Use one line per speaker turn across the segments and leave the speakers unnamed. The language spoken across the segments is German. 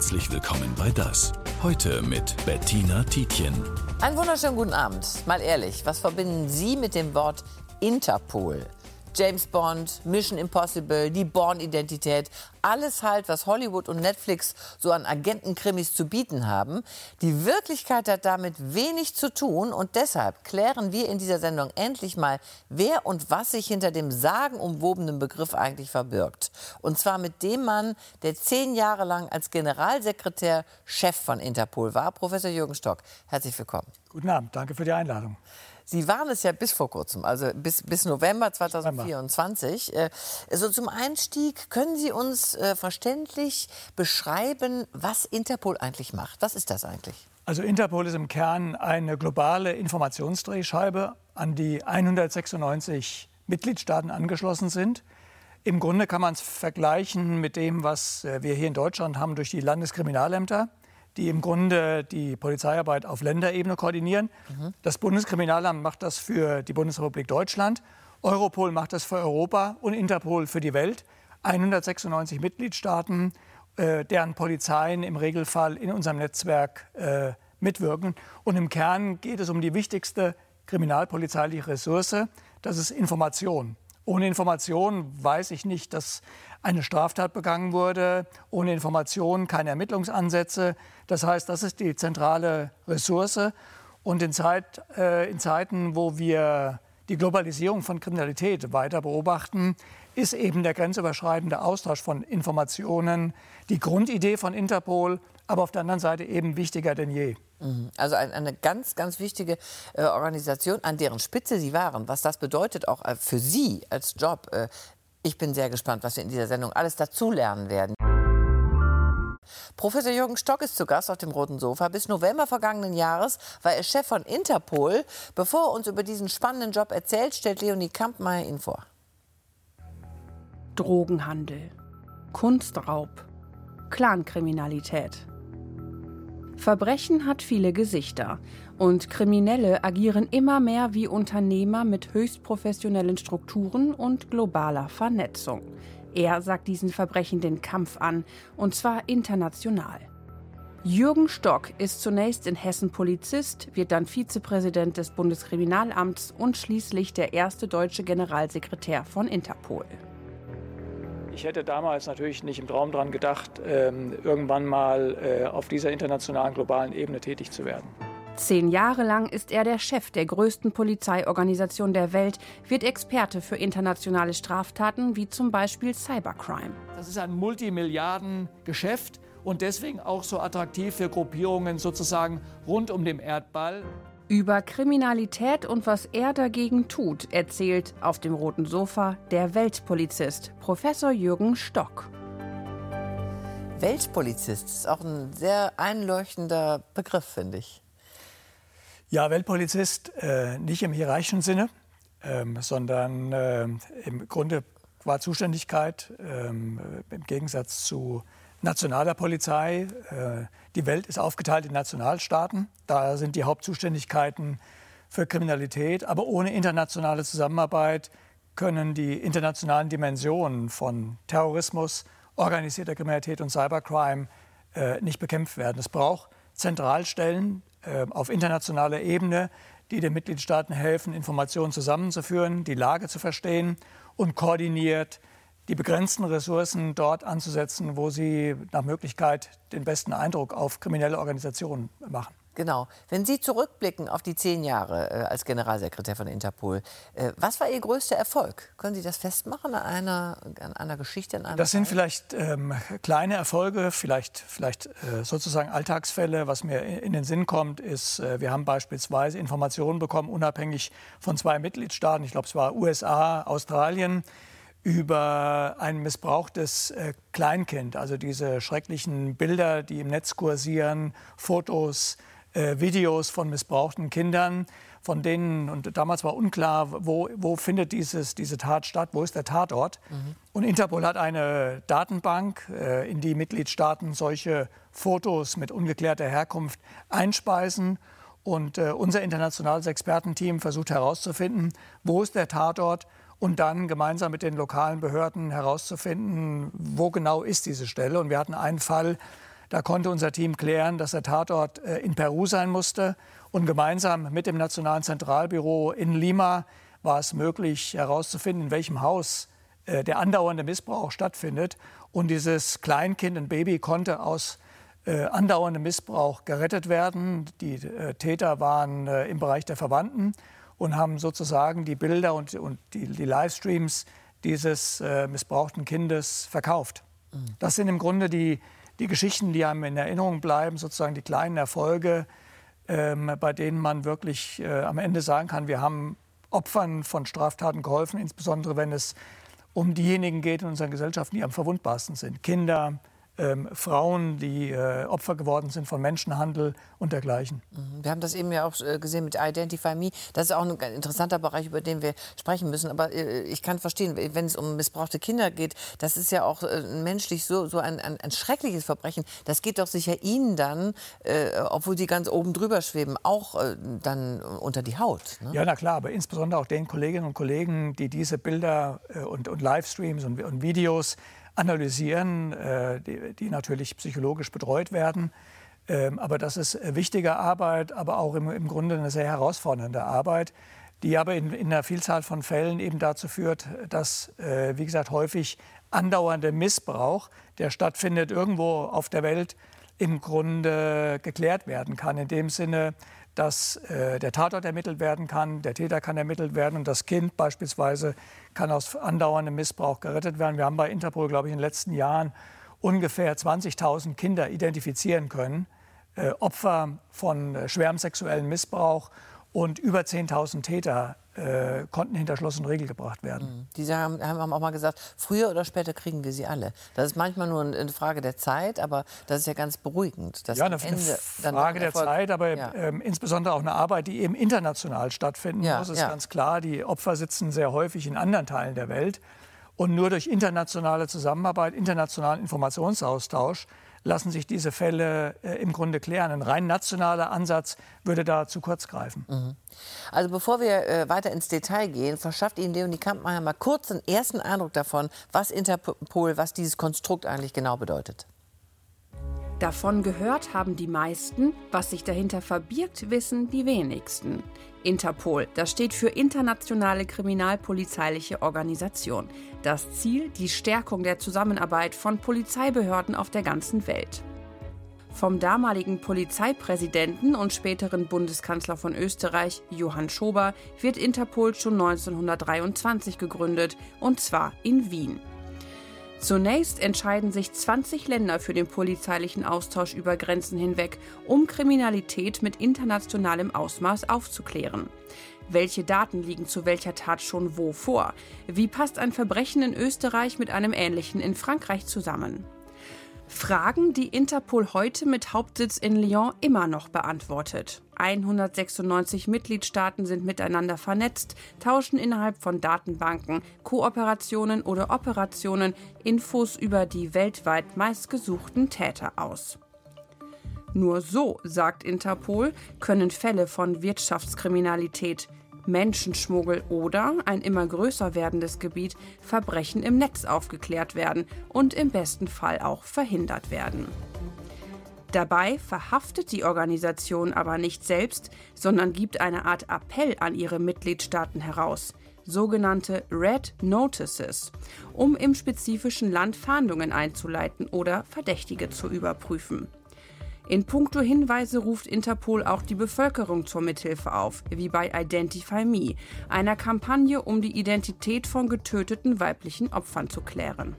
Herzlich willkommen bei Das. Heute mit Bettina Tietjen.
Einen wunderschönen guten Abend. Mal ehrlich, was verbinden Sie mit dem Wort Interpol? James Bond, Mission Impossible, die Bourne-Identität, alles halt, was Hollywood und Netflix so an Agentenkrimis zu bieten haben. Die Wirklichkeit hat damit wenig zu tun und deshalb klären wir in dieser Sendung endlich mal, wer und was sich hinter dem sagenumwobenen Begriff eigentlich verbirgt. Und zwar mit dem Mann, der 10 Jahre lang als Generalsekretär Chef von Interpol war, Professor Jürgen Stock. Herzlich willkommen.
Guten Abend, danke für die Einladung.
Sie waren es ja bis vor kurzem, also bis November 2024. So zum Einstieg, können Sie uns verständlich beschreiben, was Interpol eigentlich macht? Was ist das eigentlich?
Also Interpol ist im Kern eine globale Informationsdrehscheibe, an die 196 Mitgliedstaaten angeschlossen sind. Im Grunde kann man es vergleichen mit dem, was wir hier in Deutschland haben durch die Landeskriminalämter, die im Grunde die Polizeiarbeit auf Länderebene koordinieren. Das Bundeskriminalamt macht das für die Bundesrepublik Deutschland, Europol macht das für Europa und Interpol für die Welt. 196 Mitgliedstaaten, deren Polizeien im Regelfall in unserem Netzwerk mitwirken. Und im Kern geht es um die wichtigste kriminalpolizeiliche Ressource, das ist Information. Ohne Information weiß ich nicht, dass eine Straftat begangen wurde. Ohne Information keine Ermittlungsansätze. Das heißt, das ist die zentrale Ressource. Und in Zeiten, wo wir die Globalisierung von Kriminalität weiter beobachten, ist eben der grenzüberschreitende Austausch von Informationen die Grundidee von Interpol, aber auf der anderen Seite eben wichtiger denn je.
Also eine ganz, ganz wichtige Organisation, an deren Spitze Sie waren. Was das bedeutet auch für Sie als Job. Ich bin sehr gespannt, was wir in dieser Sendung alles dazulernen werden. Professor Jürgen Stock ist zu Gast auf dem Roten Sofa. Bis November vergangenen Jahres war er Chef von Interpol. Bevor er uns über diesen spannenden Job erzählt, stellt Leonie Kampmeier ihn vor.
Drogenhandel, Kunstraub, Clankriminalität. Verbrechen hat viele Gesichter und Kriminelle agieren immer mehr wie Unternehmer mit höchst professionellen Strukturen und globaler Vernetzung. Er sagt diesen Verbrechen den Kampf an, und zwar international. Jürgen Stock ist zunächst in Hessen Polizist, wird dann Vizepräsident des Bundeskriminalamts und schließlich der erste deutsche Generalsekretär von Interpol.
Ich hätte damals natürlich nicht im Traum dran gedacht, irgendwann mal auf dieser internationalen, globalen Ebene tätig zu werden.
10 Jahre lang ist er der Chef der größten Polizeiorganisation der Welt, wird Experte für internationale Straftaten wie zum Beispiel Cybercrime.
Das ist ein Multimilliarden-Geschäft und deswegen auch so attraktiv für Gruppierungen sozusagen rund um den Erdball.
Über Kriminalität und was er dagegen tut, erzählt auf dem Roten Sofa der Weltpolizist, Professor Jürgen Stock.
Weltpolizist ist auch ein sehr einleuchtender Begriff, finde ich.
Ja, Weltpolizist nicht im hierarchischen Sinne, sondern im Grunde qua Zuständigkeit im Gegensatz zu nationaler Polizei. Die Welt ist aufgeteilt in Nationalstaaten. Da sind die Hauptzuständigkeiten für Kriminalität. Aber ohne internationale Zusammenarbeit können die internationalen Dimensionen von Terrorismus, organisierter Kriminalität und Cybercrime nicht bekämpft werden. Es braucht Zentralstellen auf internationaler Ebene, die den Mitgliedstaaten helfen, Informationen zusammenzuführen, die Lage zu verstehen und koordiniert die begrenzten Ressourcen dort anzusetzen, wo sie nach Möglichkeit den besten Eindruck auf kriminelle Organisationen machen.
Genau. Wenn Sie zurückblicken auf die 10 Jahre als Generalsekretär von Interpol, was war Ihr größter Erfolg? Können Sie das festmachen an einer Geschichte?
Das sind vielleicht kleine Erfolge, vielleicht sozusagen Alltagsfälle. Was mir in den Sinn kommt, ist, wir haben beispielsweise Informationen bekommen, unabhängig von 2 Mitgliedstaaten, ich glaube es war USA, Australien, über ein missbrauchtes Kleinkind, also diese schrecklichen Bilder, die im Netz kursieren, Fotos, Videos von missbrauchten Kindern, von denen, und damals war unklar, wo findet diese Tat statt, wo ist der Tatort. Und Interpol hat eine Datenbank, in die Mitgliedstaaten solche Fotos mit ungeklärter Herkunft einspeisen. Und unser internationales Expertenteam versucht herauszufinden, wo ist der Tatort, und dann gemeinsam mit den lokalen Behörden herauszufinden, wo genau ist diese Stelle. Und wir hatten einen Fall, Da konnte unser Team klären, dass der Tatort in Peru sein musste. Und gemeinsam mit dem Nationalen Zentralbüro in Lima war es möglich herauszufinden, in welchem Haus der andauernde Missbrauch stattfindet. Und dieses Kleinkind, ein Baby, konnte aus andauerndem Missbrauch gerettet werden. Die Täter waren im Bereich der Verwandten und haben sozusagen die Bilder und die Livestreams dieses missbrauchten Kindes verkauft. Das sind im Grunde die Geschichten, die einem in Erinnerung bleiben, sozusagen die kleinen Erfolge, bei denen man wirklich am Ende sagen kann, wir haben Opfern von Straftaten geholfen, insbesondere wenn es um diejenigen geht in unseren Gesellschaften, die am verwundbarsten sind. Kinder, Frauen, die Opfer geworden sind von Menschenhandel und dergleichen.
Wir haben das eben ja auch gesehen mit Identify Me. Das ist auch ein interessanter Bereich, über den wir sprechen müssen. Aber ich kann verstehen, wenn es um missbrauchte Kinder geht, das ist ja auch menschlich so ein schreckliches Verbrechen. Das geht doch sicher Ihnen dann, obwohl Sie ganz oben drüber schweben, auch dann unter die Haut. Ne? Ja,
na klar, aber insbesondere auch den Kolleginnen und Kollegen, die diese Bilder und Livestreams und Videos analysieren, die natürlich psychologisch betreut werden. Aber das ist wichtige Arbeit, aber auch im Grunde eine sehr herausfordernde Arbeit, die aber in einer Vielzahl von Fällen eben dazu führt, dass, wie gesagt, häufig andauernder Missbrauch, der stattfindet irgendwo auf der Welt, im Grunde geklärt werden kann. In dem Sinne, dass der Tatort ermittelt werden kann, der Täter kann ermittelt werden und das Kind beispielsweise kann aus andauerndem Missbrauch gerettet werden. Wir haben bei Interpol, glaube ich, in den letzten Jahren ungefähr 20.000 Kinder identifizieren können, Opfer von schwerem sexuellen Missbrauch, und über 10.000 Täter konnten hinter Schloss und Riegel gebracht werden.
Die haben auch mal gesagt, früher oder später kriegen wir sie alle. Das ist manchmal nur eine Frage der Zeit, aber das ist ja ganz beruhigend. Dass
ja, eine Frage der Zeit, aber insbesondere auch eine Arbeit, die eben international stattfinden muss. Ist ganz klar, die Opfer sitzen sehr häufig in anderen Teilen der Welt. Und nur durch internationale Zusammenarbeit, internationalen Informationsaustausch lassen sich diese Fälle im Grunde klären. Ein rein nationaler Ansatz würde da zu kurz greifen.
Also bevor wir weiter ins Detail gehen, verschafft Ihnen Leonie Kampmeier mal kurz einen ersten Eindruck davon, was Interpol, was dieses Konstrukt eigentlich genau bedeutet.
Davon gehört haben die meisten, was sich dahinter verbirgt, wissen die wenigsten. Interpol, das steht für Internationale Kriminalpolizeiliche Organisation. Das Ziel, die Stärkung der Zusammenarbeit von Polizeibehörden auf der ganzen Welt. Vom damaligen Polizeipräsidenten und späteren Bundeskanzler von Österreich, Johann Schober, wird Interpol schon 1923 gegründet, und zwar in Wien. Zunächst entscheiden sich 20 Länder für den polizeilichen Austausch über Grenzen hinweg, um Kriminalität mit internationalem Ausmaß aufzuklären. Welche Daten liegen zu welcher Tat schon wo vor? Wie passt ein Verbrechen in Österreich mit einem ähnlichen in Frankreich zusammen? Fragen, die Interpol heute mit Hauptsitz in Lyon immer noch beantwortet. 196 Mitgliedstaaten sind miteinander vernetzt, tauschen innerhalb von Datenbanken, Kooperationen oder Operationen Infos über die weltweit meistgesuchten Täter aus. Nur so, sagt Interpol, können Fälle von Wirtschaftskriminalität, Menschenschmuggel oder, ein immer größer werdendes Gebiet, Verbrechen im Netz aufgeklärt werden und im besten Fall auch verhindert werden. Dabei verhaftet die Organisation aber nicht selbst, sondern gibt eine Art Appell an ihre Mitgliedstaaten heraus, sogenannte Red Notices, um im spezifischen Land Fahndungen einzuleiten oder Verdächtige zu überprüfen. In puncto Hinweise ruft Interpol auch die Bevölkerung zur Mithilfe auf, wie bei Identify Me, einer Kampagne, um die Identität von getöteten weiblichen Opfern zu klären.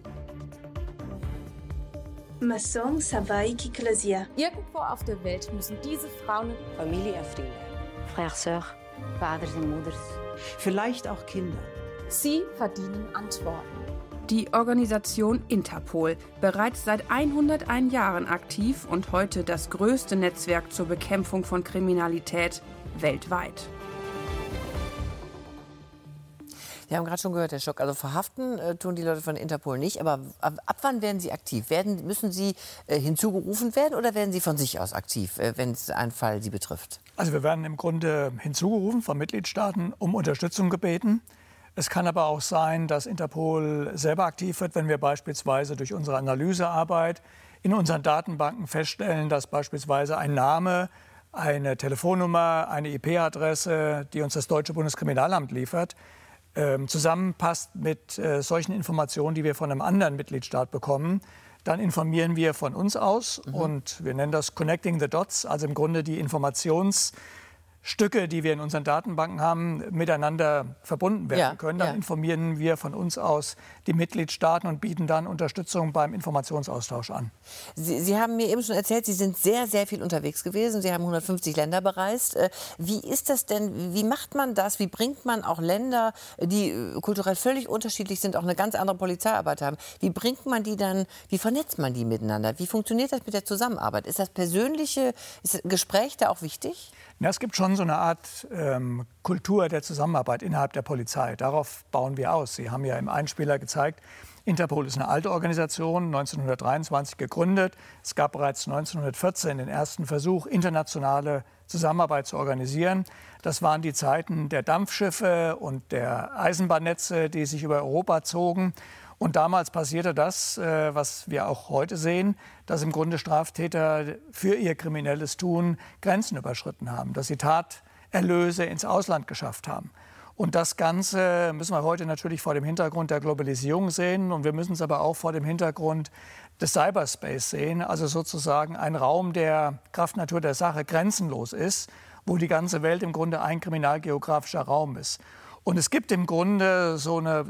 Irgendwo auf der Welt müssen diese Frauen
Familie und Freunde, Frères, Sœurs, Vaders und Mutters, vielleicht auch Kinder.
Sie verdienen Antworten.
Die Organisation Interpol, bereits seit 101 Jahren aktiv und heute das größte Netzwerk zur Bekämpfung von Kriminalität weltweit.
Wir haben gerade schon gehört, Herr Schock, also verhaften tun die Leute von Interpol nicht, aber ab wann werden sie aktiv? Müssen sie hinzugerufen werden oder werden sie von sich aus aktiv, wenn es ein Fall sie betrifft?
Also wir werden im Grunde hinzugerufen von Mitgliedstaaten, um Unterstützung gebeten. Es kann aber auch sein, dass Interpol selber aktiv wird, wenn wir beispielsweise durch unsere Analysearbeit in unseren Datenbanken feststellen, dass beispielsweise ein Name, eine Telefonnummer, eine IP-Adresse, die uns das deutsche Bundeskriminalamt liefert, zusammenpasst mit solchen Informationen, die wir von einem anderen Mitgliedstaat bekommen. Dann informieren wir von uns aus und wir nennen das Connecting the Dots, also im Grunde die Informationsstücke, die wir in unseren Datenbanken haben, miteinander verbunden werden können. Dann informieren wir von uns aus die Mitgliedstaaten und bieten dann Unterstützung beim Informationsaustausch an.
Sie haben mir eben schon erzählt, Sie sind sehr, sehr viel unterwegs gewesen. Sie haben 150 Länder bereist. Wie ist das denn? Wie macht man das? Wie bringt man auch Länder, die kulturell völlig unterschiedlich sind, auch eine ganz andere Polizeiarbeit haben? Wie bringt man die dann, wie vernetzt man die miteinander? Wie funktioniert das mit der Zusammenarbeit? Ist das persönliche, ist das Gespräch da auch wichtig?
Ja, es gibt schon so eine Art Kultur der Zusammenarbeit innerhalb der Polizei. Darauf bauen wir aus. Sie haben ja im Einspieler gezeigt, Interpol ist eine alte Organisation, 1923 gegründet. Es gab bereits 1914 den ersten Versuch, internationale Zusammenarbeit zu organisieren. Das waren die Zeiten der Dampfschiffe und der Eisenbahnnetze, die sich über Europa zogen. Und damals passierte das, was wir auch heute sehen, dass im Grunde Straftäter für ihr kriminelles Tun Grenzen überschritten haben, dass sie Taterlöse ins Ausland geschafft haben. Und das Ganze müssen wir heute natürlich vor dem Hintergrund der Globalisierung sehen. Und wir müssen es aber auch vor dem Hintergrund des Cyberspace sehen. Also sozusagen ein Raum, der Kraft Natur der Sache grenzenlos ist, wo die ganze Welt im Grunde ein kriminalgeografischer Raum ist. Und es gibt im Grunde so eine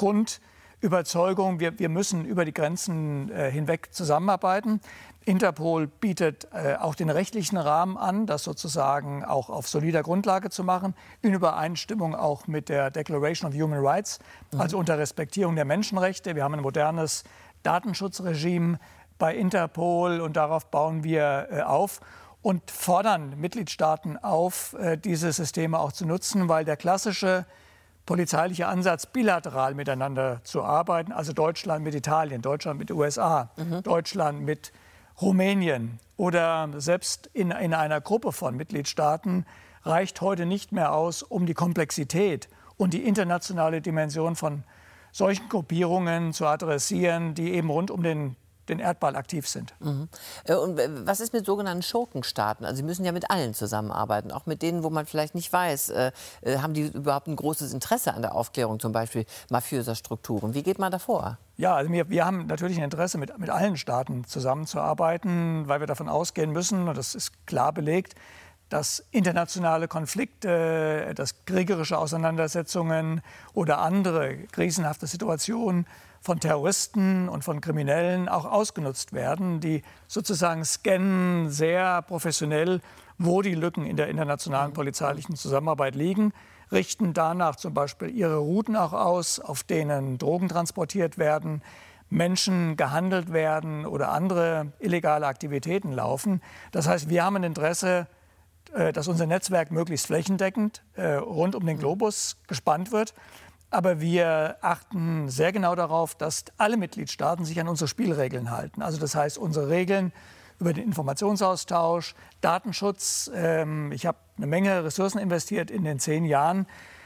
Grundüberzeugung, wir müssen über die Grenzen hinweg zusammenarbeiten. Interpol bietet auch den rechtlichen Rahmen an, das sozusagen auch auf solider Grundlage zu machen, in Übereinstimmung auch mit der Declaration of Human Rights, also unter Respektierung der Menschenrechte. Wir haben ein modernes Datenschutzregime bei Interpol und darauf bauen wir auf und fordern Mitgliedstaaten auf, diese Systeme auch zu nutzen, weil der klassische polizeiliche Ansatz, bilateral miteinander zu arbeiten, also Deutschland mit Italien, Deutschland mit USA, Deutschland mit Rumänien oder selbst in einer Gruppe von Mitgliedstaaten, reicht heute nicht mehr aus, um die Komplexität und die internationale Dimension von solchen Gruppierungen zu adressieren, die eben rund um den Erdball aktiv sind.
Und was ist mit sogenannten Schurkenstaaten? Also Sie müssen ja mit allen zusammenarbeiten, auch mit denen, wo man vielleicht nicht weiß, haben die überhaupt ein großes Interesse an der Aufklärung, zum Beispiel mafiöser Strukturen? Wie geht man da vor?
Ja, also wir haben natürlich ein Interesse, mit allen Staaten zusammenzuarbeiten, weil wir davon ausgehen müssen, und das ist klar belegt, dass internationale Konflikte, dass kriegerische Auseinandersetzungen oder andere krisenhafte Situationen von Terroristen und von Kriminellen auch ausgenutzt werden, die sozusagen scannen sehr professionell, wo die Lücken in der internationalen polizeilichen Zusammenarbeit liegen, richten danach zum Beispiel ihre Routen auch aus, auf denen Drogen transportiert werden, Menschen gehandelt werden oder andere illegale Aktivitäten laufen. Das heißt, wir haben ein Interesse, dass unser Netzwerk möglichst flächendeckend rund um den Globus gespannt wird. Aber wir achten sehr genau darauf, dass alle Mitgliedstaaten sich an unsere Spielregeln halten. Also das heißt, unsere Regeln über den Informationsaustausch, Datenschutz. Ich habe eine Menge Ressourcen investiert in den 10 Jahren,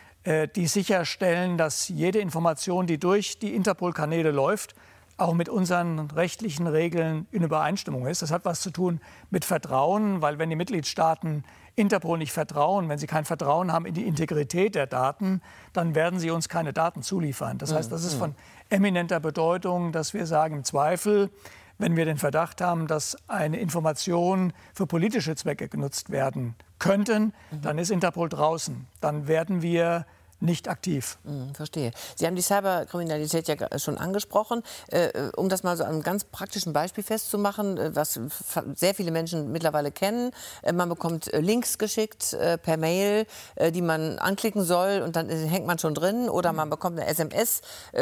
die sicherstellen, dass jede Information, die durch die Interpol-Kanäle läuft, auch mit unseren rechtlichen Regeln in Übereinstimmung ist. Das hat was zu tun mit Vertrauen, weil wenn die Mitgliedstaaten Interpol nicht vertrauen, wenn sie kein Vertrauen haben in die Integrität der Daten, dann werden sie uns keine Daten zuliefern. Das heißt, das ist von eminenter Bedeutung, dass wir sagen, im Zweifel, wenn wir den Verdacht haben, dass eine Information für politische Zwecke genutzt werden könnten, dann ist Interpol draußen. Dann werden wir nicht aktiv.
Verstehe. Sie haben die Cyberkriminalität ja schon angesprochen. Um das mal so an einem ganz praktischen Beispiel festzumachen, was sehr viele Menschen mittlerweile kennen. Man bekommt Links geschickt per Mail, die man anklicken soll und dann hängt man schon drin. Oder man bekommt eine SMS,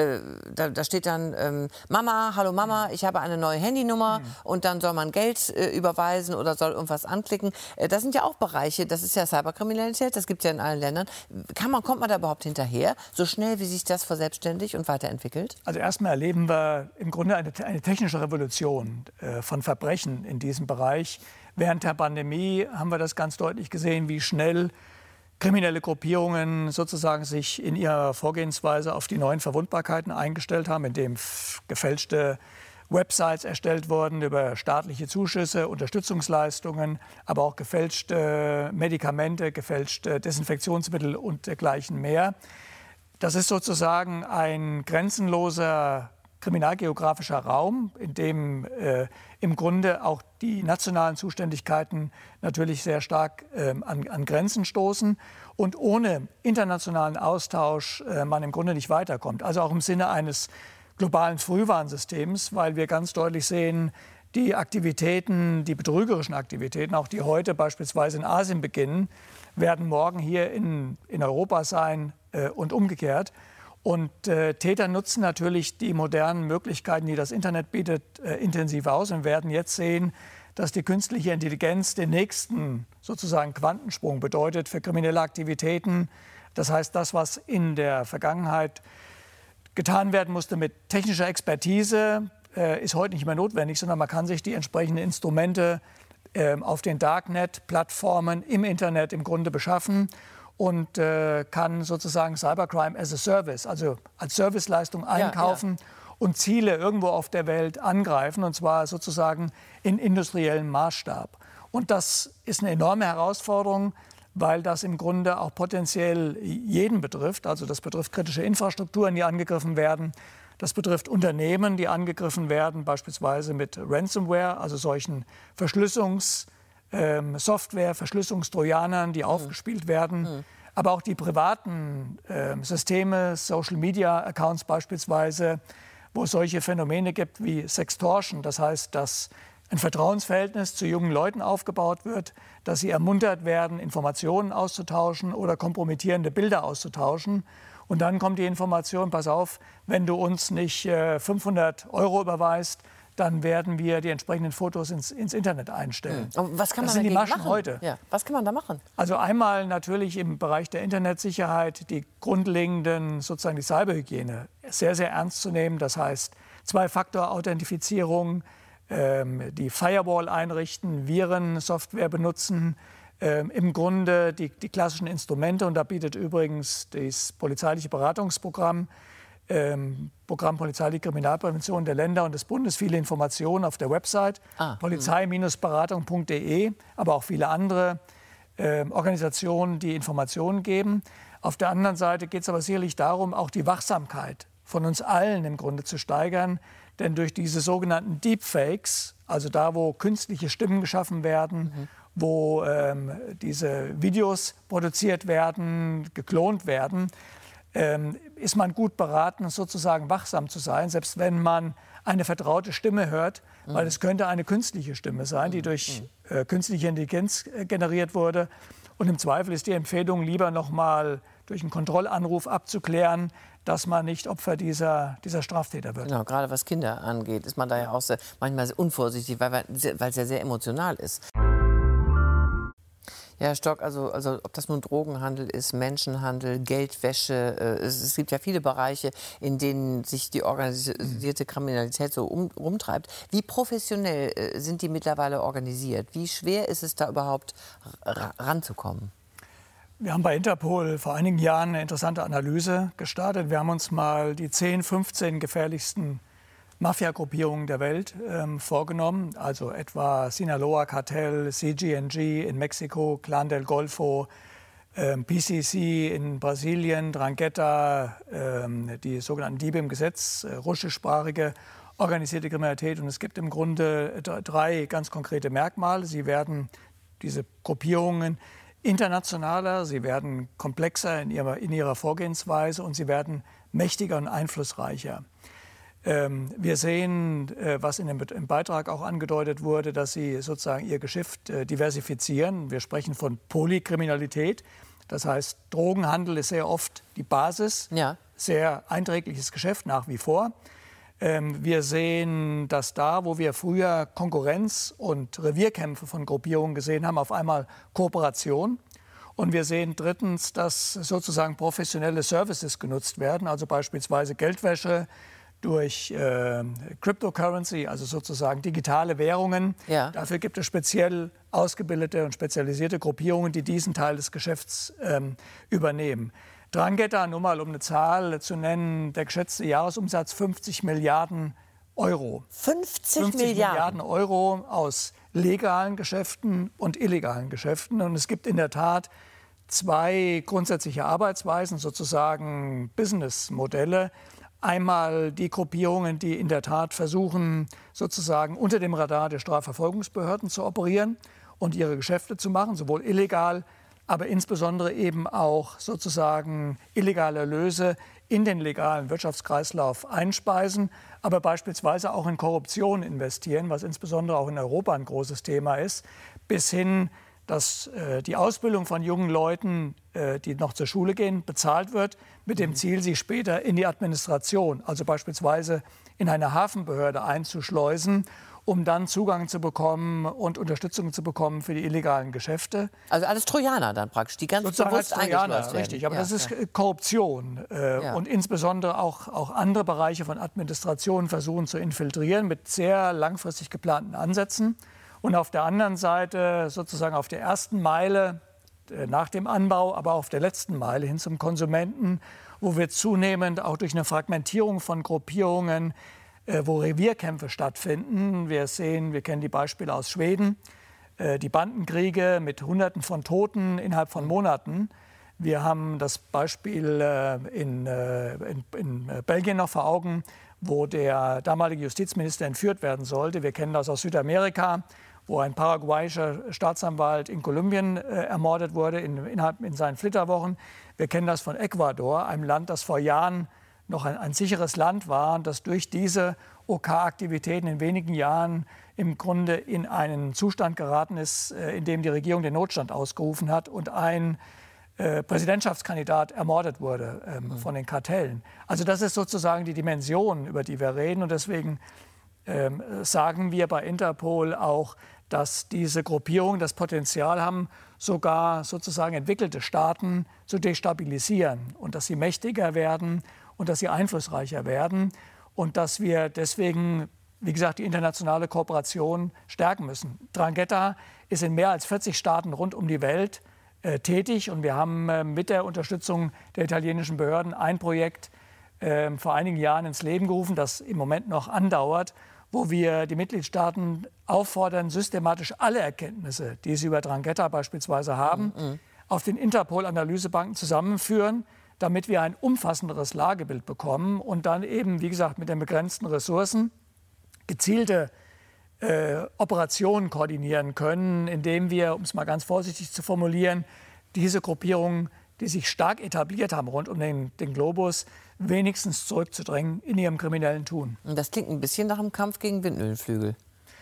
da steht dann Mama, hallo Mama, ich habe eine neue Handynummer und dann soll man Geld überweisen oder soll irgendwas anklicken. Das sind ja auch Bereiche, das ist ja Cyberkriminalität, das gibt es ja in allen Ländern. Kommt man da überhaupt hinterher, so schnell wie sich das verselbstständigt und weiterentwickelt?
Also erstmal erleben wir im Grunde eine technische Revolution von Verbrechen in diesem Bereich. Während der Pandemie haben wir das ganz deutlich gesehen, wie schnell kriminelle Gruppierungen sozusagen sich in ihrer Vorgehensweise auf die neuen Verwundbarkeiten eingestellt haben, indem gefälschte Websites erstellt wurden über staatliche Zuschüsse, Unterstützungsleistungen, aber auch gefälschte Medikamente, gefälschte Desinfektionsmittel und dergleichen mehr. Das ist sozusagen ein grenzenloser kriminalgeografischer Raum, in dem im Grunde auch die nationalen Zuständigkeiten natürlich sehr stark an Grenzen stoßen und ohne internationalen Austausch man im Grunde nicht weiterkommt. Also auch im Sinne eines globalen Frühwarnsystems, weil wir ganz deutlich sehen, die Aktivitäten, die betrügerischen Aktivitäten, auch die heute beispielsweise in Asien beginnen, werden morgen hier in Europa sein und umgekehrt. Und Täter nutzen natürlich die modernen Möglichkeiten, die das Internet bietet, intensiv aus und werden jetzt sehen, dass die künstliche Intelligenz den nächsten sozusagen Quantensprung bedeutet für kriminelle Aktivitäten. Das heißt, das, was in der Vergangenheit getan werden musste mit technischer Expertise, ist heute nicht mehr notwendig, sondern man kann sich die entsprechenden Instrumente auf den Darknet-Plattformen im Internet im Grunde beschaffen und kann sozusagen Cybercrime as a Service, also als Serviceleistung einkaufen und Ziele irgendwo auf der Welt angreifen, und zwar sozusagen in industriellem Maßstab. Und das ist eine enorme Herausforderung, weil das im Grunde auch potenziell jeden betrifft. Also das betrifft kritische Infrastrukturen, die angegriffen werden. Das betrifft Unternehmen, die angegriffen werden, beispielsweise mit Ransomware, also solchen Verschlüsselungssoftware, Verschlüsselungstrojanern, die aufgespielt werden. Aber auch die privaten Systeme, Social-Media-Accounts beispielsweise, wo es solche Phänomene gibt wie Sextortion. Das heißt, dass ein Vertrauensverhältnis zu jungen Leuten aufgebaut wird, dass sie ermuntert werden, Informationen auszutauschen oder kompromittierende Bilder auszutauschen. Und dann kommt die Information, pass auf, wenn du uns nicht 500 € überweist, dann werden wir die entsprechenden Fotos ins Internet einstellen.
Und was kann
das
man
sind die Maschen
machen?
heute.
Ja. Was kann man da machen?
Also einmal natürlich im Bereich der Internetsicherheit die grundlegenden, sozusagen die Cyberhygiene, sehr, sehr ernst zu nehmen. Das heißt, Zwei-Faktor-Authentifizierung, die Firewall einrichten, Virensoftware benutzen, im Grunde die klassischen Instrumente. Und da bietet übrigens das polizeiliche Beratungsprogramm, Programm Polizeiliche Kriminalprävention der Länder und des Bundes viele Informationen auf der Website polizei-beratung.de, aber auch viele andere Organisationen, die Informationen geben. Auf der anderen Seite geht es aber sicherlich darum, auch die Wachsamkeit von uns allen im Grunde zu steigern. Denn durch diese sogenannten Deepfakes, also da, wo künstliche Stimmen geschaffen werden, wo diese Videos produziert werden, geklont werden, ist man gut beraten, sozusagen wachsam zu sein, selbst wenn man eine vertraute Stimme hört, weil es könnte eine künstliche Stimme sein, die durch künstliche Intelligenz generiert wurde. Und im Zweifel ist die Empfehlung, lieber noch mal durch einen Kontrollanruf abzuklären, dass man nicht Opfer dieser Straftäter wird.
Genau, gerade was Kinder angeht, ist man da ja auch manchmal sehr unvorsichtig, weil es ja sehr emotional ist. Ja, Herr Stock, also ob das nun Drogenhandel ist, Menschenhandel, Geldwäsche, es gibt ja viele Bereiche, in denen sich die organisierte Kriminalität so rumtreibt. Wie professionell sind die mittlerweile organisiert? Wie schwer ist es da überhaupt ranzukommen?
Wir haben bei Interpol vor einigen Jahren eine interessante Analyse gestartet. Wir haben uns mal die 10, 15 gefährlichsten Mafia-Gruppierungen der Welt vorgenommen, also etwa Sinaloa-Kartell, CGNG in Mexiko, Clan del Golfo, PCC in Brasilien, Drangheta, die sogenannten Diebe im Gesetz, russischsprachige organisierte Kriminalität. Und es gibt im Grunde 3 ganz konkrete Merkmale. Diese Gruppierungen, internationaler, sie werden komplexer in ihrer Vorgehensweise und sie werden mächtiger und einflussreicher. Wir sehen, was im Beitrag auch angedeutet wurde, dass sie sozusagen ihr Geschäft diversifizieren. Wir sprechen von Polykriminalität. Das heißt, Drogenhandel ist sehr oft die Basis, sehr einträgliches Geschäft nach wie vor. Wir sehen, dass da, wo wir früher Konkurrenz und Revierkämpfe von Gruppierungen gesehen haben, auf einmal Kooperation. Und wir sehen drittens, dass sozusagen professionelle Services genutzt werden, also beispielsweise Geldwäsche durch Cryptocurrency, also sozusagen digitale Währungen. Ja. Dafür gibt es speziell ausgebildete und spezialisierte Gruppierungen, die diesen Teil des Geschäfts übernehmen. Drangheta, nur mal um eine Zahl zu nennen, der geschätzte Jahresumsatz 50 Milliarden Euro.
50 Milliarden
Euro aus legalen Geschäften und illegalen Geschäften. Und es gibt in der Tat zwei grundsätzliche Arbeitsweisen, sozusagen Businessmodelle. Einmal die Gruppierungen, die in der Tat versuchen, sozusagen unter dem Radar der Strafverfolgungsbehörden zu operieren und ihre Geschäfte zu machen, sowohl illegal, aber insbesondere eben auch sozusagen illegale Erlöse in den legalen Wirtschaftskreislauf einspeisen, aber beispielsweise auch in Korruption investieren, was insbesondere auch in Europa ein großes Thema ist, bis hin, dass die Ausbildung von jungen Leuten, die noch zur Schule gehen, bezahlt wird, mit dem Ziel, sie später in die Administration, also beispielsweise in eine Hafenbehörde einzuschleusen, um dann Zugang zu bekommen und Unterstützung zu bekommen für die illegalen Geschäfte.
Also alles Trojaner dann praktisch, die ganz
sozusagen
bewusst eingeschleust werden.
Richtig, aber das ist Korruption. Und insbesondere auch andere Bereiche von Administration versuchen zu infiltrieren mit sehr langfristig geplanten Ansätzen. Und auf der anderen Seite sozusagen auf der ersten Meile nach dem Anbau, aber auf der letzten Meile hin zum Konsumenten, wo wir zunehmend auch durch eine Fragmentierung von Gruppierungen, wo Revierkämpfe stattfinden. Wir kennen die Beispiele aus Schweden, die Bandenkriege mit Hunderten von Toten innerhalb von Monaten. Wir haben das Beispiel in Belgien noch vor Augen, wo der damalige Justizminister entführt werden sollte. Wir kennen das aus Südamerika, wo ein paraguayischer Staatsanwalt in Kolumbien ermordet wurde in seinen Flitterwochen. Wir kennen das von Ecuador, einem Land, das vor Jahren noch ein sicheres Land war, das durch diese OK-Aktivitäten in wenigen Jahren im Grunde in einen Zustand geraten ist, in dem die Regierung den Notstand ausgerufen hat und ein Präsidentschaftskandidat ermordet wurde von den Kartellen. Also das ist sozusagen die Dimension, über die wir reden. Und deswegen sagen wir bei Interpol auch, dass diese Gruppierungen das Potenzial haben, sogar sozusagen entwickelte Staaten zu destabilisieren und dass sie mächtiger werden und dass sie einflussreicher werden und dass wir deswegen, wie gesagt, die internationale Kooperation stärken müssen. 'Ndrangheta ist in mehr als 40 Staaten rund um die Welt tätig und wir haben mit der Unterstützung der italienischen Behörden ein Projekt vor einigen Jahren ins Leben gerufen, das im Moment noch andauert, wo wir die Mitgliedstaaten auffordern, systematisch alle Erkenntnisse, die sie über 'Ndrangheta beispielsweise haben, auf den Interpol-Analysebanken zusammenführen, damit wir ein umfassenderes Lagebild bekommen und dann eben, wie gesagt, mit den begrenzten Ressourcen gezielte Operationen koordinieren können, indem wir, um es mal ganz vorsichtig zu formulieren, diese Gruppierungen, die sich stark etabliert haben rund um den Globus, wenigstens zurückzudrängen in ihrem kriminellen Tun.
Das klingt ein bisschen nach einem Kampf gegen Windmühlenflügel.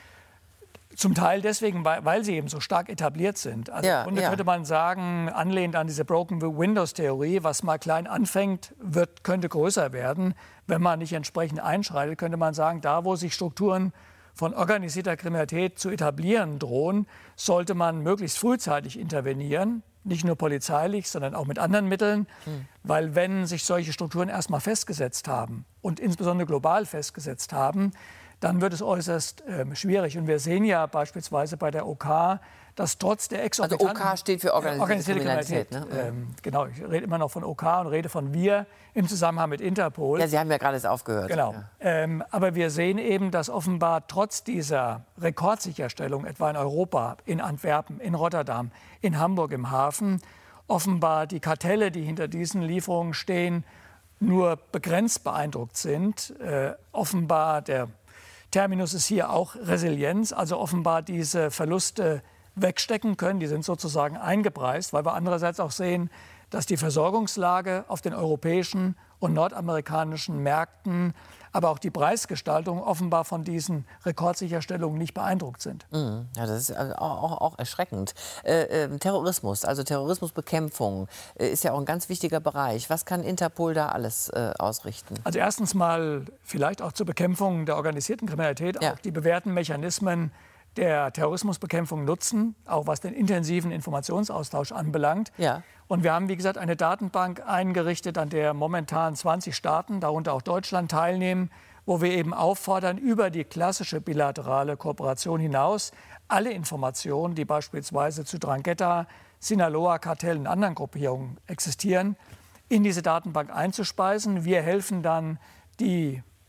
Zum Teil deswegen, weil sie eben so stark etabliert sind. Also im Grunde könnte man sagen, anlehnend an diese Broken Windows-Theorie, was mal klein anfängt, könnte größer werden. Wenn man nicht entsprechend einschreitet, könnte man sagen, da wo sich Strukturen von organisierter Kriminalität zu etablieren drohen, sollte man möglichst frühzeitig intervenieren. Nicht nur polizeilich, sondern auch mit anderen Mitteln. Weil wenn sich solche Strukturen erstmal festgesetzt haben und insbesondere global festgesetzt haben, dann wird es äußerst schwierig. Und wir sehen ja beispielsweise bei der OK, dass trotz der exorbitanten...
Also OK steht für organisierte Kriminalität. Ne?
Genau, ich rede immer noch von OK und rede von wir im Zusammenhang mit Interpol.
Ja, Sie haben ja gerade es aufgehört.
Genau.
Ja.
Aber wir sehen eben, dass offenbar trotz dieser Rekordsicherstellung, etwa in Europa, in Antwerpen, in Rotterdam, in Hamburg im Hafen, offenbar die Kartelle, die hinter diesen Lieferungen stehen, nur begrenzt beeindruckt sind. Offenbar der Terminus ist hier auch Resilienz, also offenbar diese Verluste wegstecken können. Die sind sozusagen eingepreist, weil wir andererseits auch sehen, dass die Versorgungslage auf den europäischen und nordamerikanischen Märkten, aber auch die Preisgestaltung offenbar von diesen Rekordsicherstellungen nicht beeindruckt sind.
Ja, das ist auch erschreckend. Terrorismus, also Terrorismusbekämpfung, ist ja auch ein ganz wichtiger Bereich. Was kann Interpol da alles ausrichten?
Also erstens mal vielleicht auch zur Bekämpfung der organisierten Kriminalität, auch die bewährten Mechanismen der Terrorismusbekämpfung nutzen, auch was den intensiven Informationsaustausch anbelangt.
Ja.
Und wir haben, wie gesagt, eine Datenbank eingerichtet, an der momentan 20 Staaten, darunter auch Deutschland, teilnehmen, wo wir eben auffordern, über die klassische bilaterale Kooperation hinaus alle Informationen, die beispielsweise zu 'Ndrangheta, Sinaloa-Kartellen und anderen Gruppierungen existieren, in diese Datenbank einzuspeisen. Wir helfen dann, die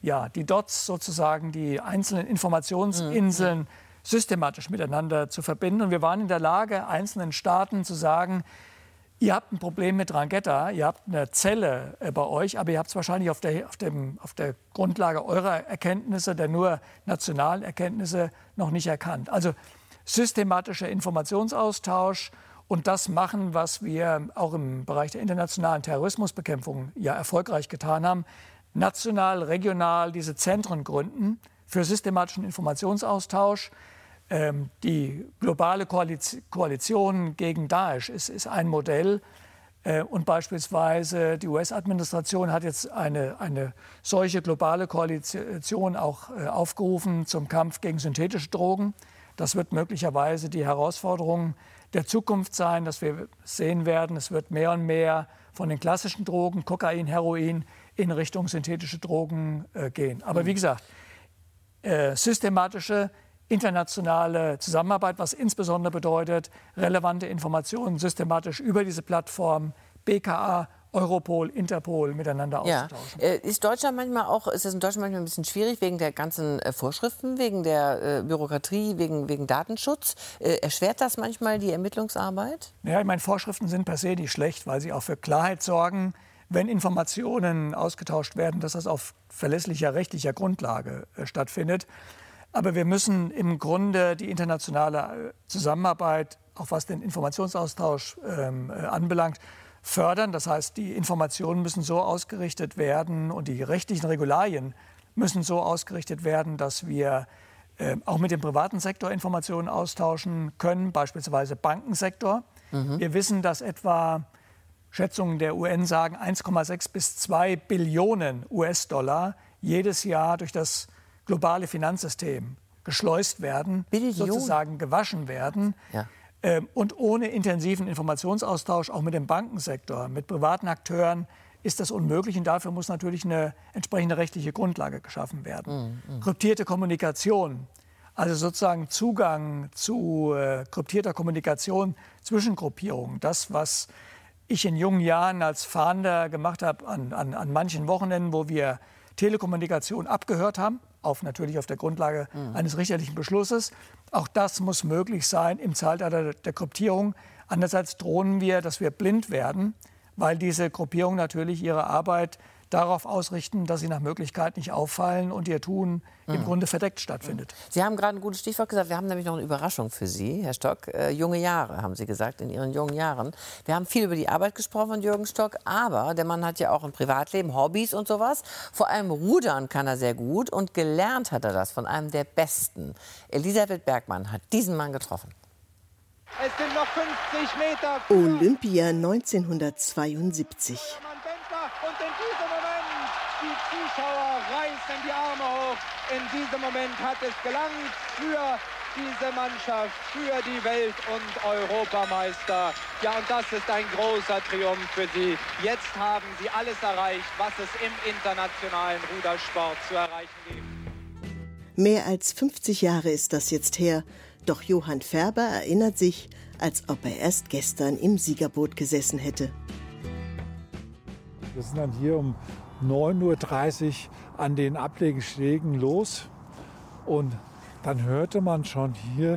die Dots sozusagen, die einzelnen Informationsinseln systematisch miteinander zu verbinden. Und wir waren in der Lage, einzelnen Staaten zu sagen, ihr habt ein Problem mit Drangheta, ihr habt eine Zelle bei euch, aber ihr habt es wahrscheinlich auf der Grundlage eurer Erkenntnisse, der nur nationalen Erkenntnisse, noch nicht erkannt. Also systematischer Informationsaustausch und das machen, was wir auch im Bereich der internationalen Terrorismusbekämpfung ja erfolgreich getan haben, national, regional diese Zentren gründen für systematischen Informationsaustausch. Die globale Koalition gegen Daesh ist ein Modell. Und beispielsweise die US-Administration hat jetzt eine solche globale Koalition auch aufgerufen zum Kampf gegen synthetische Drogen. Das wird möglicherweise die Herausforderung der Zukunft sein, dass wir sehen werden, es wird mehr und mehr von den klassischen Drogen, Kokain, Heroin, in Richtung synthetische Drogen gehen. Aber wie gesagt, systematische internationale Zusammenarbeit, was insbesondere bedeutet, relevante Informationen systematisch über diese Plattform BKA, Europol, Interpol miteinander auszutauschen.
Ist es in Deutschland manchmal ein bisschen schwierig wegen der ganzen Vorschriften, wegen der Bürokratie, wegen Datenschutz? Erschwert das manchmal die Ermittlungsarbeit?
Ja, ich meine, Vorschriften sind per se nicht schlecht, weil sie auch für Klarheit sorgen, wenn Informationen ausgetauscht werden, dass das auf verlässlicher rechtlicher Grundlage stattfindet. Aber wir müssen im Grunde die internationale Zusammenarbeit, auch was den Informationsaustausch anbelangt, fördern. Das heißt, die Informationen müssen so ausgerichtet werden und die rechtlichen Regularien müssen so ausgerichtet werden, dass wir auch mit dem privaten Sektor Informationen austauschen können, beispielsweise Bankensektor. Wir wissen, dass etwa Schätzungen der UN sagen, 1,6 bis 2 Billionen US-Dollar jedes Jahr durch das globale Finanzsystem geschleust werden, sozusagen gewaschen werden. Ja. Und ohne intensiven Informationsaustausch, auch mit dem Bankensektor, mit privaten Akteuren, ist das unmöglich. Und dafür muss natürlich eine entsprechende rechtliche Grundlage geschaffen werden. Kryptierte Kommunikation, also sozusagen Zugang zu kryptierter Kommunikation zwischen Gruppierungen. Das, was ich in jungen Jahren als Fahnder gemacht habe an manchen Wochenenden, wo wir Telekommunikation abgehört haben, natürlich auf der Grundlage eines richterlichen Beschlusses. Auch das muss möglich sein im Zeitalter der Kryptierung. Andererseits drohen wir, dass wir blind werden, weil diese Gruppierungen natürlich ihre Arbeit darauf ausrichten, dass sie nach Möglichkeit nicht auffallen und ihr Tun im Grunde verdeckt stattfindet.
Sie haben gerade ein gutes Stichwort gesagt. Wir haben nämlich noch eine Überraschung für Sie, Herr Stock. Junge Jahre, haben Sie gesagt, in Ihren jungen Jahren. Wir haben viel über die Arbeit gesprochen von Jürgen Stock, aber der Mann hat ja auch ein Privatleben, Hobbys und sowas. Vor allem rudern kann er sehr gut und gelernt hat er das von einem der Besten. Elisabeth Bergmann hat diesen Mann getroffen.
Es sind noch 50 Meter.
Olympia 1972.
Und in diesem Moment, die Zuschauer reißen die Arme hoch. In diesem Moment hat es gelangt für diese Mannschaft, für die Welt- und Europameister. Ja, und das ist ein großer Triumph für sie. Jetzt haben sie alles erreicht, was es im internationalen Rudersport zu erreichen gibt.
Mehr als 50 Jahre ist das jetzt her. Doch Johann Färber erinnert sich, als ob er erst gestern im Siegerboot gesessen hätte.
Wir sind dann hier um 9:30 Uhr an den Ablegestegen los und dann hörte man schon hier,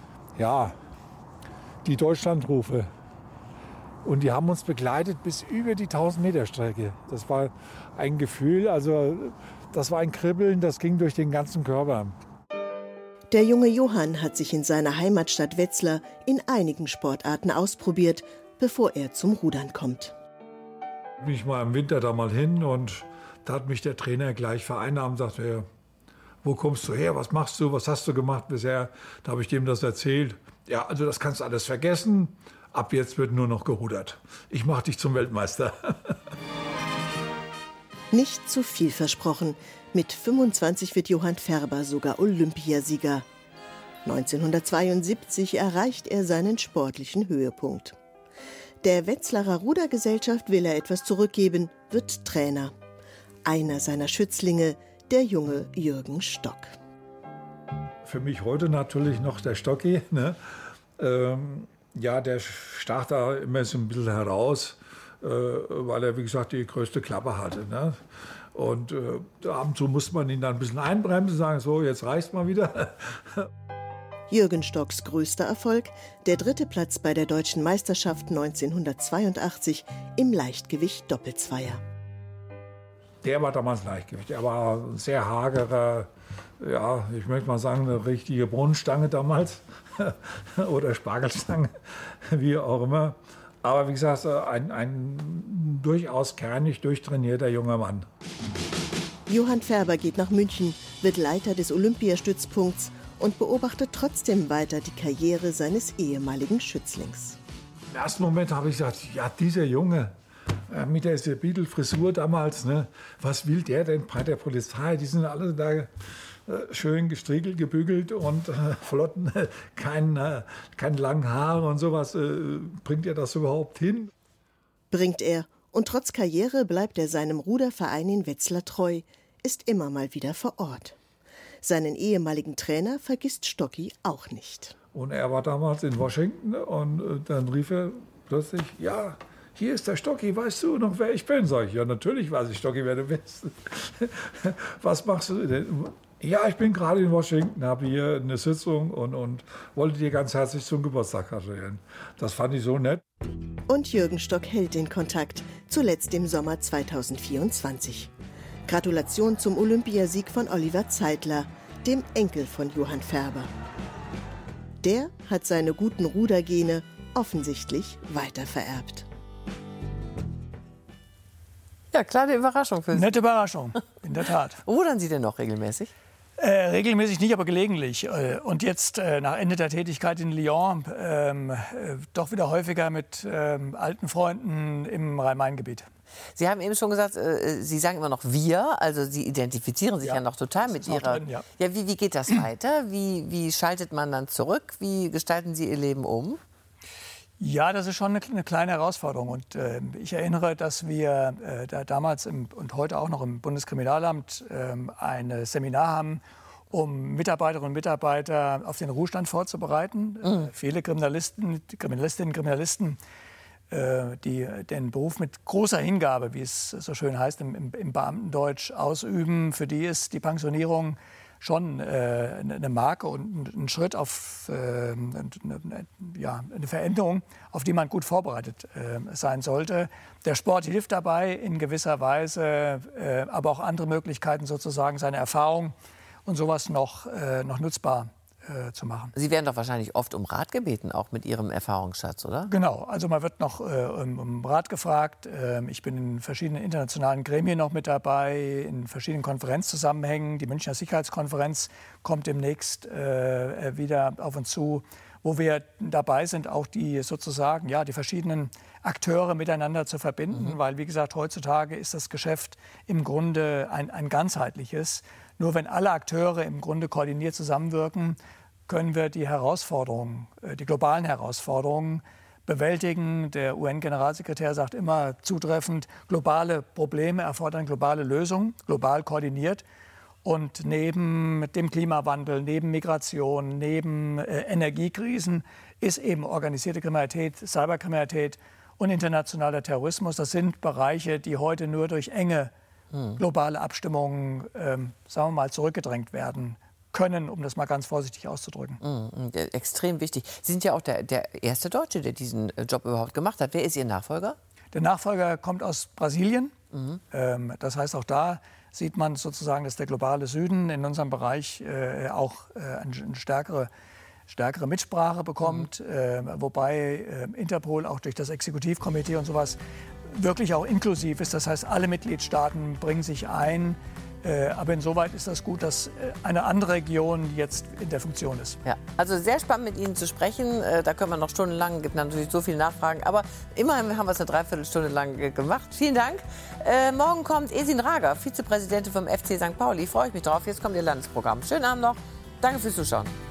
die Deutschlandrufe. Und die haben uns begleitet bis über die 1000-Meter-Strecke. Das war ein Gefühl, das war ein Kribbeln, das ging durch den ganzen Körper.
Der junge Johann hat sich in seiner Heimatstadt Wetzlar in einigen Sportarten ausprobiert, bevor er zum Rudern kommt.
Bin ich mal im Winter da mal hin und da hat mich der Trainer gleich vereinnahmt und sagte, wo kommst du her, was machst du, was hast du gemacht bisher? Da habe ich dem das erzählt. Ja, also das kannst du alles vergessen, ab jetzt wird nur noch gerudert. Ich mache dich zum Weltmeister.
Nicht zu viel versprochen. Mit 25 wird Johann Färber sogar Olympiasieger. 1972 erreicht er seinen sportlichen Höhepunkt. Der Wetzlarer Rudergesellschaft will er etwas zurückgeben, wird Trainer. Einer seiner Schützlinge, der junge Jürgen Stock.
Für mich heute natürlich noch der Stocki. Ne? Der stach da immer so ein bisschen heraus, weil er, wie gesagt, die größte Klappe hatte. Ne? Und ab und zu musste man ihn dann ein bisschen einbremsen, sagen, so, jetzt reicht's mal wieder.
Jürgen Stocks größter Erfolg, der 3. Platz bei der Deutschen Meisterschaft 1982 im Leichtgewicht Doppelzweier.
Der war damals Leichtgewicht. Er war ein sehr hagerer, ja, ich möchte mal sagen, eine richtige Brunnenstange damals oder Spargelstange, wie auch immer. Aber wie gesagt, ein durchaus kernig durchtrainierter junger Mann.
Johann Färber geht nach München, wird Leiter des Olympiastützpunkts und beobachtet trotzdem weiter die Karriere seines ehemaligen Schützlings.
Im ersten Moment habe ich gesagt, ja, dieser Junge mit der Beatle-Frisur damals, ne, was will der denn bei der Polizei? Die sind alle da schön gestriegelt, gebügelt und flotten, keine langen Haare und sowas. Bringt er das überhaupt hin?
Bringt er. Und trotz Karriere bleibt er seinem Ruderverein in Wetzlar treu, ist immer mal wieder vor Ort. Seinen ehemaligen Trainer vergisst Stocki auch nicht.
Und er war damals in Washington und dann rief er plötzlich, ja, hier ist der Stocki, weißt du noch, wer ich bin? Sag ich, ja, natürlich weiß ich, Stocki, wer du bist. Was machst du denn? Ja, ich bin gerade in Washington, habe hier eine Sitzung und wollte dir ganz herzlich zum Geburtstag gratulieren. Das fand ich so nett.
Und Jürgen Stock hält den Kontakt, zuletzt im Sommer 2024. Gratulation zum Olympiasieg von Oliver Zeitler, dem Enkel von Johann Färber. Der hat seine guten Rudergene offensichtlich weitervererbt.
Ja, kleine Überraschung für Sie.
Nette Überraschung, in der Tat.
Rudern Sie denn noch regelmäßig?
Regelmäßig nicht, aber gelegentlich. Und jetzt nach Ende der Tätigkeit in Lyon doch wieder häufiger mit alten Freunden im Rhein-Main-Gebiet.
Sie haben eben schon gesagt, Sie sagen immer noch wir, also Sie identifizieren sich ja noch total mit Ihrer...
Drin, ja.
Ja, wie geht das weiter? Wie schaltet man dann zurück? Wie gestalten Sie Ihr Leben um?
Ja, das ist schon eine kleine Herausforderung. Und ich erinnere, dass wir damals und heute auch noch im Bundeskriminalamt ein Seminar haben, um Mitarbeiterinnen und Mitarbeiter auf den Ruhestand vorzubereiten. Viele Kriminalistinnen und Kriminalisten, die den Beruf mit großer Hingabe, wie es so schön heißt, im Beamtendeutsch ausüben, für die ist die Pensionierung schon eine Marke und ein Schritt auf eine Veränderung, auf die man gut vorbereitet sein sollte. Der Sport hilft dabei in gewisser Weise, aber auch andere Möglichkeiten sozusagen, seine Erfahrung und sowas noch nutzbar zu machen.
Sie werden doch wahrscheinlich oft um Rat gebeten, auch mit Ihrem Erfahrungsschatz, oder?
Genau, also man wird noch um Rat gefragt. Ich bin in verschiedenen internationalen Gremien noch mit dabei, in verschiedenen Konferenzzusammenhängen. Die Münchner Sicherheitskonferenz kommt demnächst wieder auf uns zu, wo wir dabei sind, auch die sozusagen die verschiedenen Akteure miteinander zu verbinden, weil, wie gesagt, heutzutage ist das Geschäft im Grunde ein ganzheitliches. Nur wenn alle Akteure im Grunde koordiniert zusammenwirken, können wir die Herausforderungen, die globalen Herausforderungen bewältigen. Der UN-Generalsekretär sagt immer zutreffend, globale Probleme erfordern globale Lösungen, global koordiniert. Und neben dem Klimawandel, neben Migration, neben Energiekrisen ist eben organisierte Kriminalität, Cyberkriminalität und internationaler Terrorismus. Das sind Bereiche, die heute nur durch enge globale Abstimmungen, sagen wir mal, zurückgedrängt werden können, um das mal ganz vorsichtig auszudrücken.
Extrem wichtig. Sie sind ja auch der erste Deutsche, der diesen Job überhaupt gemacht hat. Wer ist Ihr Nachfolger?
Der Nachfolger kommt aus Brasilien. Das heißt, auch da sieht man sozusagen, dass der globale Süden in unserem Bereich auch eine stärkere Mitsprache bekommt, wobei Interpol auch durch das Exekutivkomitee und sowas wirklich auch inklusiv ist. Das heißt, alle Mitgliedstaaten bringen sich ein. Aber insoweit ist das gut, dass eine andere Region jetzt in der Funktion ist.
Ja, also sehr spannend mit Ihnen zu sprechen. Da können wir noch stundenlang, gibt natürlich so viele Nachfragen. Aber immerhin haben wir es eine Dreiviertelstunde lang gemacht. Vielen Dank. Morgen kommt Esin Rager, Vizepräsidentin vom FC St. Pauli. Freue ich mich drauf. Jetzt kommt Ihr Landesprogramm. Schönen Abend noch. Danke fürs Zuschauen.